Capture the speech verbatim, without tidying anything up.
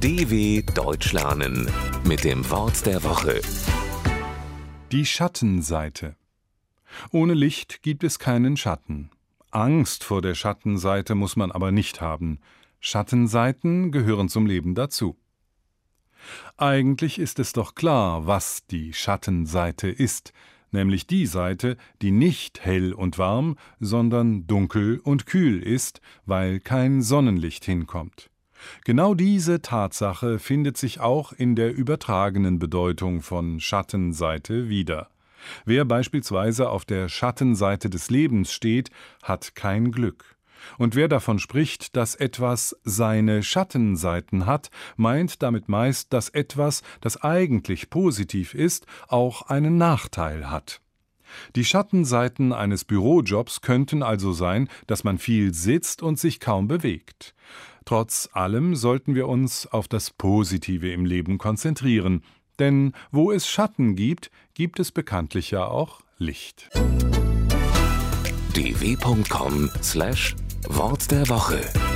D W Deutsch lernen mit dem Wort der Woche. Die Schattenseite. Ohne Licht gibt es keinen Schatten. Angst vor der Schattenseite muss man aber nicht haben. Schattenseiten gehören zum Leben dazu. Eigentlich ist es doch klar, was die Schattenseite ist, nämlich die Seite, die nicht hell und warm, sondern dunkel und kühl ist, weil kein Sonnenlicht hinkommt. Genau diese Tatsache findet sich auch in der übertragenen Bedeutung von Schattenseite wieder. Wer beispielsweise auf der Schattenseite des Lebens steht, hat kein Glück. Und wer davon spricht, dass etwas seine Schattenseiten hat, meint damit meist, dass etwas, das eigentlich positiv ist, auch einen Nachteil hat. Die Schattenseiten eines Bürojobs könnten also sein, dass man viel sitzt und sich kaum bewegt. Trotz allem sollten wir uns auf das Positive im Leben konzentrieren, denn wo es Schatten gibt, gibt es bekanntlich ja auch Licht. d w punkt com slash Wort der Woche